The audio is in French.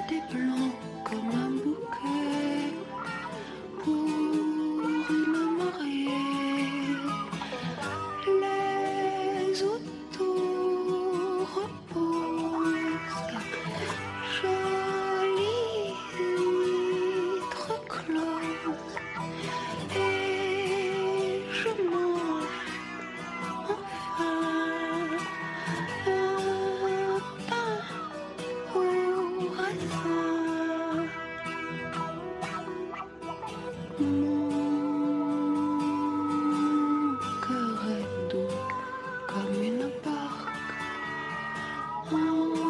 des blancs comme un bouquet pour une mariée. Les autos reposent, jolies vitres closes, et je mange enfin un pain au raisin. Mon cœur est doux comme une barque en